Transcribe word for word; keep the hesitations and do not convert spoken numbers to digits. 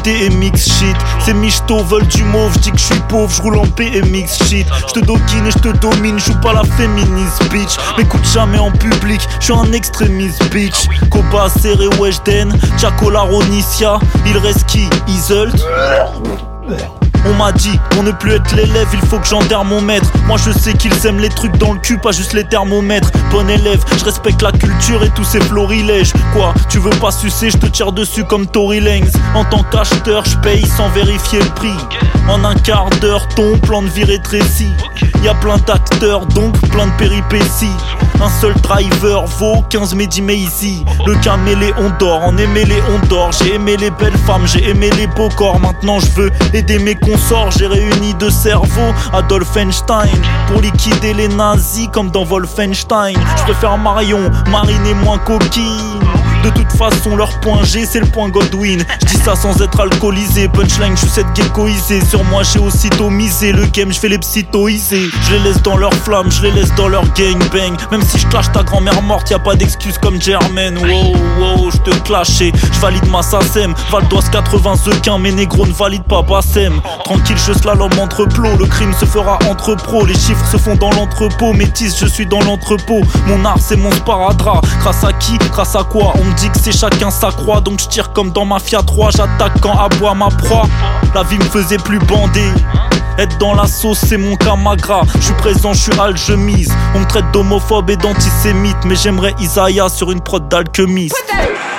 D M X shit. Ces michtos veulent du mauve, j'dis que j'suis pauvre, j'roule en B M X shit. J'te doquine et j'te domine, joue pas la féministe bitch. M'écoute jamais en public, j'suis un extrémiste bitch. Koba, Serré, Weshden, Chaco, Laronicia. Il reste qui? Iselt. On m'a dit, pour ne plus être l'élève, il faut que j'enterre mon maître. Moi je sais qu'ils aiment les trucs dans le cul, pas juste les thermomètres. Bon élève, je respecte la culture et tous ces florilèges. Quoi, tu veux pas sucer, je te tire dessus comme Tory Lanez. En tant qu'acheteur, je paye sans vérifier le prix. En un quart d'heure, ton plan de vie rétréci. Y'a plein d'acteurs, donc plein de péripéties. Un seul driver vaut quinze Mehdi Maizy. Le caméléon dort, en aimé les on dort. J'ai aimé les belles femmes, j'ai aimé les beaux corps. Maintenant je veux aider mes consorts. J'ai réuni deux cerveaux, Adolf Einstein, pour liquider les nazis comme dans Wolfenstein. Je préfère Marion, Marine et moins coquine. De toute façon leur point G c'est le point Godwin. J'dis ça sans être alcoolisé. Punchline j'suis cette geckoisée. Sur moi j'ai aussitôt misé. Le game j'fais les psytoiser. Je les laisse dans leur flamme, je les laisse dans leur gangbang. Même si je clash ta grand-mère morte, y'a pas d'excuse comme Germaine. Wow wow j'te clash et j'valide ma SACEM. Val d'Oise quatre-vingts Zequin, mes négros ne valident pas Bassem. Tranquille je slalom entre plots. Le crime se fera entre pros. Les chiffres se font dans l'entrepôt. Métis je suis dans l'entrepôt. Mon art c'est mon sparadrap. Grâce à qui? Grâce à quoi? On me dit que c'est chacun sa croix. Donc je tire comme dans Mafia trois. J'attaque quand aboie ma proie. La vie me faisait plus bander. Être dans la sauce c'est mon camagra. Je suis présent, je suis Al, je mise. On me traite d'homophobe et d'antisémite. Mais j'aimerais Isaiah sur une prod d'alchimiste.